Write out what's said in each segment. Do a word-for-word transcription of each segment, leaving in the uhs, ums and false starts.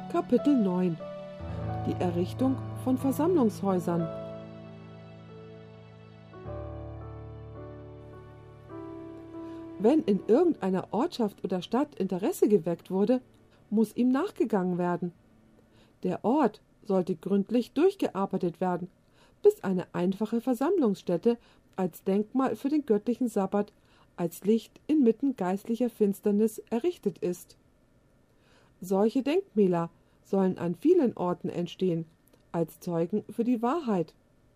Kapitel neun. Die Errichtung von Versammlungshäusern. Wenn in irgendeiner Ortschaft oder Stadt Interesse geweckt wurde, muss ihm nachgegangen werden. Der Ort sollte gründlich durchgearbeitet werden, bis eine einfache Versammlungsstätte als Denkmal für den göttlichen Sabbat, als Licht inmitten geistlicher Finsternis errichtet ist. Solche Denkmäler sollen an vielen Orten entstehen, als Zeugen für die Wahrheit.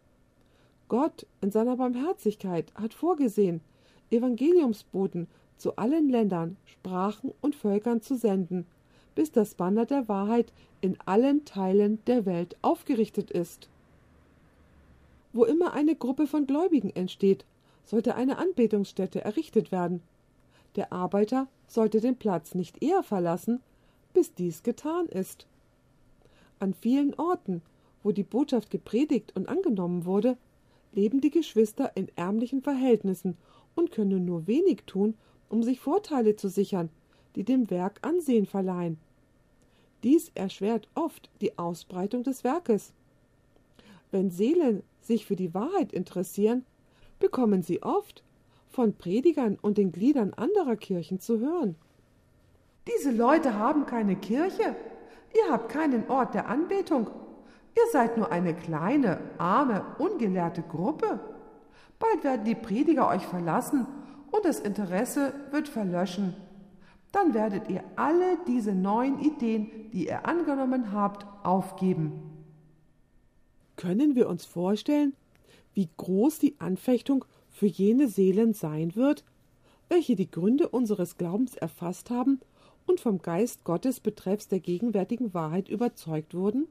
Gott in seiner Barmherzigkeit hat vorgesehen, Evangeliumsboten zu allen Ländern, Sprachen und Völkern zu senden, bis das Banner der Wahrheit in allen Teilen der Welt aufgerichtet ist. Wo immer eine Gruppe von Gläubigen entsteht, sollte eine Anbetungsstätte errichtet werden. Der Arbeiter sollte den Platz nicht eher verlassen, bis dies getan ist. An vielen Orten, wo die Botschaft gepredigt und angenommen wurde, leben die Geschwister in ärmlichen Verhältnissen und können nur wenig tun, um sich Vorteile zu sichern, die dem Werk Ansehen verleihen. Dies erschwert oft die Ausbreitung des Werkes. Wenn Seelen sich für die Wahrheit interessieren, bekommen sie oft von Predigern und den Gliedern anderer Kirchen zu hören: Diese Leute haben keine Kirche, ihr habt keinen Ort der Anbetung, ihr seid nur eine kleine, arme, ungelehrte Gruppe. Bald werden die Prediger euch verlassen und das Interesse wird verlöschen. Dann werdet ihr alle diese neuen Ideen, die ihr angenommen habt, aufgeben. Können wir uns vorstellen, wie groß die Anfechtung für jene Seelen sein wird, welche die Gründe unseres Glaubens erfasst haben und vom Geist Gottes betreffs der gegenwärtigen Wahrheit überzeugt wurden?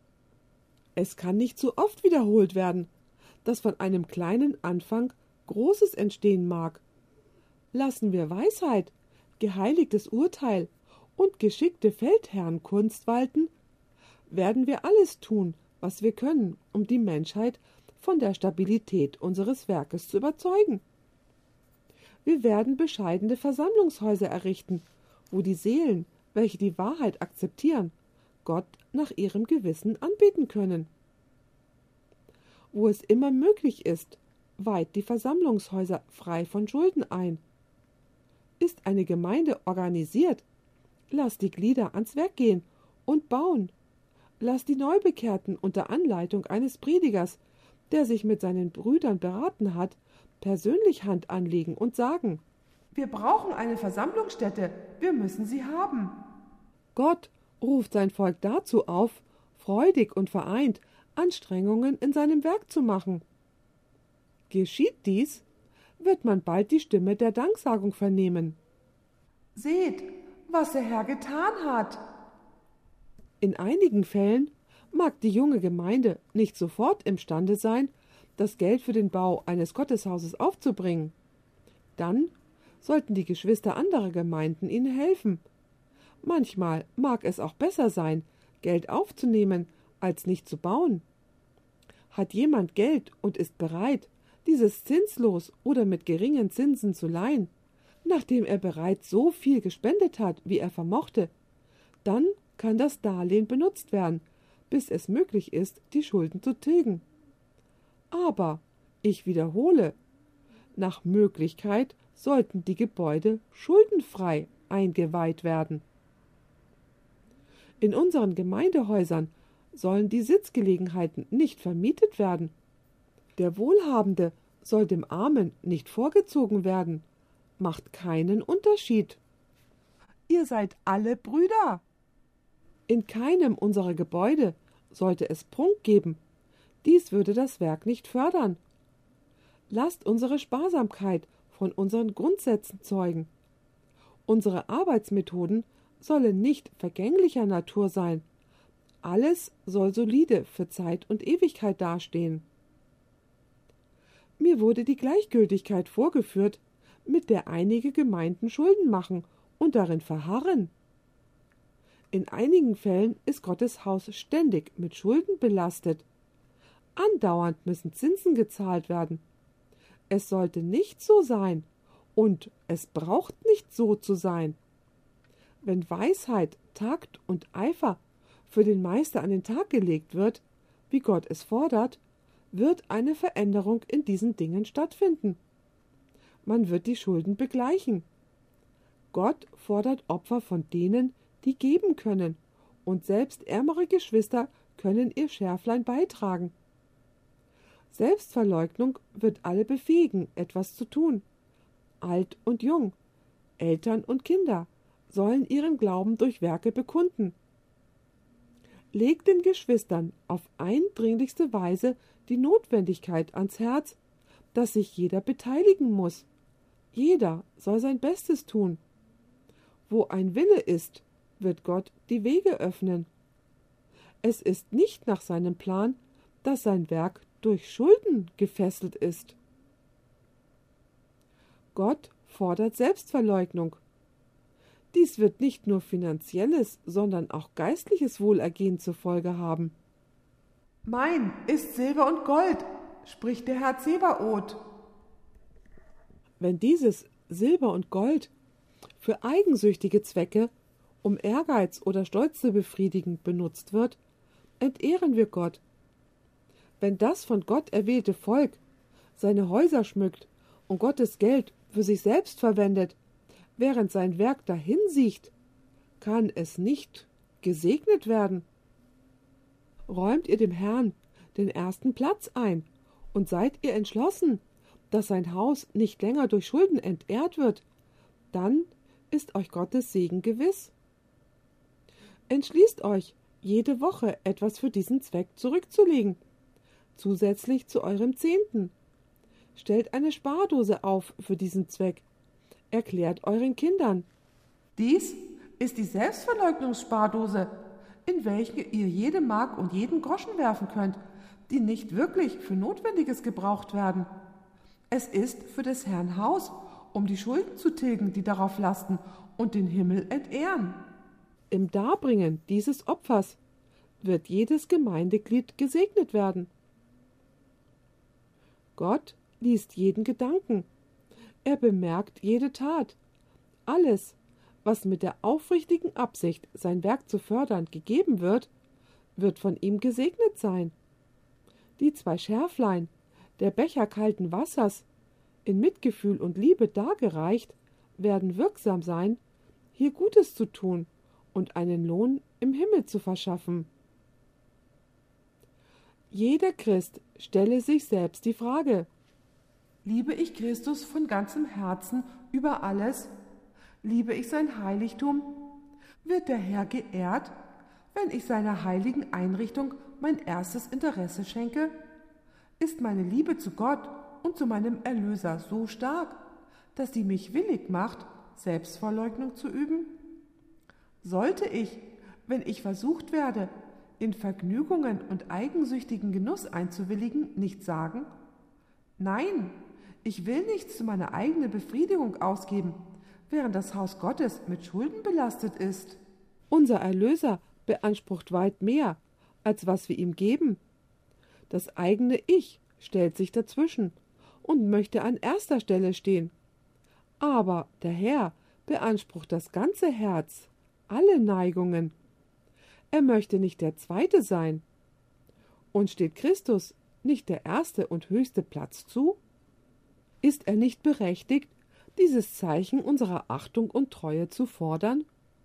Es kann nicht so oft wiederholt werden, dass von einem kleinen Anfang Großes entstehen mag. Lassen wir Weisheit, geheiligtes Urteil und geschickte Feldherrnkunst walten, werden wir alles tun, was wir können, um die Menschheit von der Stabilität unseres Werkes zu überzeugen. Wir werden bescheidene Versammlungshäuser errichten, wo die Seelen, welche die Wahrheit akzeptieren, Gott nach ihrem Gewissen anbeten können. Wo es immer möglich ist, weiht die Versammlungshäuser frei von Schulden ein. Ist eine Gemeinde organisiert, lasst die Glieder ans Werk gehen und bauen. Lasst die Neubekehrten unter Anleitung eines Predigers, der sich mit seinen Brüdern beraten hat, persönlich Hand anlegen und sagen: Wir brauchen eine Versammlungsstätte, wir müssen sie haben. Gott ruft sein Volk dazu auf, freudig und vereint Anstrengungen in seinem Werk zu machen. Geschieht dies, wird man bald die Stimme der Danksagung vernehmen. Seht, was der Herr getan hat! In einigen Fällen mag die junge Gemeinde nicht sofort imstande sein, das Geld für den Bau eines Gotteshauses aufzubringen. Dann sollten die Geschwister anderer Gemeinden ihnen helfen. Manchmal mag es auch besser sein, Geld aufzunehmen, als nicht zu bauen. Hat jemand Geld und ist bereit, dieses zinslos oder mit geringen Zinsen zu leihen, nachdem er bereits so viel gespendet hat, wie er vermochte, dann kann das Darlehen benutzt werden, bis es möglich ist, die Schulden zu tilgen. Aber, ich wiederhole, nach Möglichkeit sollten die Gebäude schuldenfrei eingeweiht werden. In unseren Gemeindehäusern sollen die Sitzgelegenheiten nicht vermietet werden. Der Wohlhabende soll dem Armen nicht vorgezogen werden. Macht keinen Unterschied. Ihr seid alle Brüder. In keinem unserer Gebäude sollte es Prunk geben. Dies würde das Werk nicht fördern. Lasst unsere Sparsamkeit von unseren Grundsätzen zeugen. Unsere Arbeitsmethoden sollen nicht vergänglicher Natur sein. Alles soll solide für Zeit und Ewigkeit dastehen. Mir wurde die Gleichgültigkeit vorgeführt, mit der einige Gemeinden Schulden machen und darin verharren. In einigen Fällen ist Gottes Haus ständig mit Schulden belastet. Andauernd müssen Zinsen gezahlt werden. Es sollte nicht so sein, und es braucht nicht so zu sein. Wenn Weisheit, Takt und Eifer für den Meister an den Tag gelegt wird, wie Gott es fordert, wird eine Veränderung in diesen Dingen stattfinden. Man wird die Schulden begleichen. Gott fordert Opfer von denen, die geben können, und selbst ärmere Geschwister können ihr Schärflein beitragen. Selbstverleugnung wird alle befähigen, etwas zu tun. Alt und jung, Eltern und Kinder sollen ihren Glauben durch Werke bekunden. Legt den Geschwistern auf eindringlichste Weise die Notwendigkeit ans Herz, dass sich jeder beteiligen muss. Jeder soll sein Bestes tun. Wo ein Wille ist, wird Gott die Wege öffnen. Es ist nicht nach seinem Plan, dass sein Werk durch Schulden gefesselt ist. Gott fordert Selbstverleugnung. Dies wird nicht nur finanzielles, sondern auch geistliches Wohlergehen zur Folge haben. Mein ist Silber und Gold, spricht der Herr Zebaoth. Wenn dieses Silber und Gold für eigensüchtige Zwecke, um Ehrgeiz oder Stolz zu befriedigen, benutzt wird, entehren wir Gott. Wenn das von Gott erwählte Volk seine Häuser schmückt und Gottes Geld für sich selbst verwendet, während sein Werk dahinsiecht, kann es nicht gesegnet werden. Räumt ihr dem Herrn den ersten Platz ein und seid ihr entschlossen, dass sein Haus nicht länger durch Schulden entehrt wird, dann ist euch Gottes Segen gewiss. Entschließt euch, jede Woche etwas für diesen Zweck zurückzulegen, zusätzlich zu eurem Zehnten. Stellt eine Spardose auf für diesen Zweck. Erklärt euren Kindern: Dies ist die Selbstverleugnungsspardose, in welche ihr jede Mark und jeden Groschen werfen könnt, die nicht wirklich für Notwendiges gebraucht werden. Es ist für des Herrn Haus, um die Schulden zu tilgen, die darauf lasten und den Himmel entehren. Im Darbringen dieses Opfers wird jedes Gemeindeglied gesegnet werden. Gott liest jeden Gedanken. Er bemerkt jede Tat. Alles, was mit der aufrichtigen Absicht, sein Werk zu fördern, gegeben wird, wird von ihm gesegnet sein. Die zwei Schärflein, der Becher kalten Wassers, in Mitgefühl und Liebe dargereicht, werden wirksam sein, hier Gutes zu tun und einen Lohn im Himmel zu verschaffen. Jeder Christ stelle sich selbst die Frage: Liebe ich Christus von ganzem Herzen über alles? Liebe ich sein Heiligtum? Wird der Herr geehrt, wenn ich seiner heiligen Einrichtung mein erstes Interesse schenke? Ist meine Liebe zu Gott und zu meinem Erlöser so stark, dass sie mich willig macht, Selbstverleugnung zu üben? Sollte ich, wenn ich versucht werde, in Vergnügungen und eigensüchtigen Genuss einzuwilligen, nicht sagen: Nein, ich will nichts zu meiner eigenen Befriedigung ausgeben, während das Haus Gottes mit Schulden belastet ist? Unser Erlöser beansprucht weit mehr, als was wir ihm geben. Das eigene Ich stellt sich dazwischen und möchte an erster Stelle stehen. Aber der Herr beansprucht das ganze Herz, alle Neigungen. Er möchte nicht der Zweite sein. Und steht Christus nicht der erste und höchste Platz zu? Ist er nicht berechtigt, dieses Zeichen unserer Achtung und Treue zu fordern?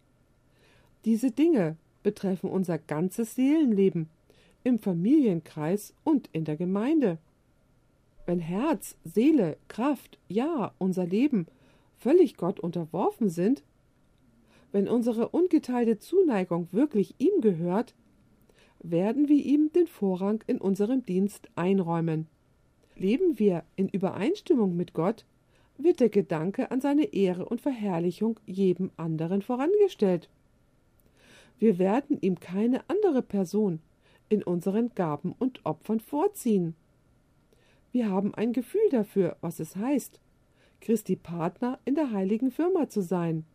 Diese Dinge betreffen unser ganzes Seelenleben, im Familienkreis und in der Gemeinde. Wenn Herz, Seele, Kraft, ja, unser Leben völlig Gott unterworfen sind, wenn unsere ungeteilte Zuneigung wirklich ihm gehört, werden wir ihm den Vorrang in unserem Dienst einräumen. Leben wir in Übereinstimmung mit Gott, wird der Gedanke an seine Ehre und Verherrlichung jedem anderen vorangestellt. Wir werden ihm keine andere Person in unseren Gaben und Opfern vorziehen. Wir haben ein Gefühl dafür, was es heißt, Christi Partner in der heiligen Firma zu sein.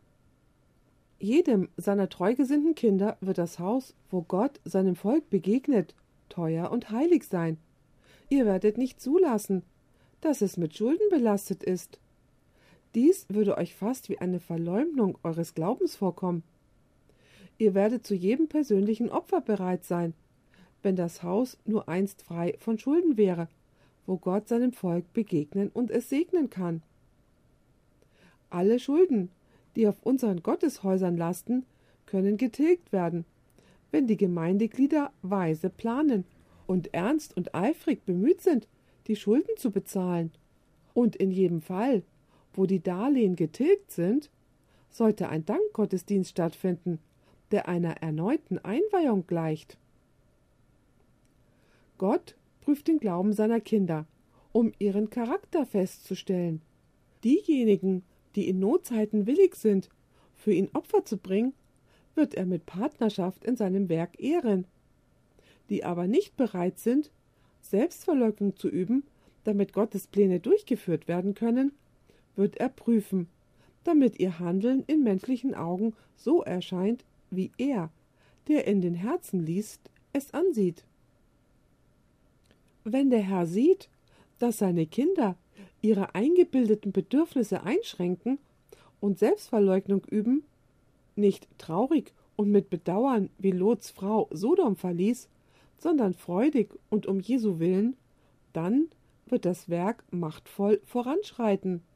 Jedem seiner treugesinnten Kinder wird das Haus, wo Gott seinem Volk begegnet, teuer und heilig sein. Ihr werdet nicht zulassen, dass es mit Schulden belastet ist. Dies würde euch fast wie eine Verleumdung eures Glaubens vorkommen. Ihr werdet zu jedem persönlichen Opfer bereit sein, wenn das Haus nur einst frei von Schulden wäre, wo Gott seinem Volk begegnen und es segnen kann. Alle Schulden, die auf unseren Gotteshäusern lasten, können getilgt werden, wenn die Gemeindeglieder weise planen und ernst und eifrig bemüht sind, die Schulden zu bezahlen. Und in jedem Fall, wo die Darlehen getilgt sind, sollte ein Dankgottesdienst stattfinden, der einer erneuten Einweihung gleicht. Gott prüft den Glauben seiner Kinder, um ihren Charakter festzustellen. Diejenigen, die in Notzeiten willig sind, für ihn Opfer zu bringen, wird er mit Partnerschaft in seinem Werk ehren. Die aber nicht bereit sind, Selbstverleugnung zu üben, damit Gottes Pläne durchgeführt werden können, wird er prüfen, damit ihr Handeln in menschlichen Augen so erscheint, wie er, der in den Herzen liest, es ansieht. Wenn der Herr sieht, dass seine Kinder ihre eingebildeten Bedürfnisse einschränken und Selbstverleugnung üben, nicht traurig und mit Bedauern, wie Lots Frau Sodom verließ, sondern freudig und um Jesu willen, dann wird das Werk machtvoll voranschreiten.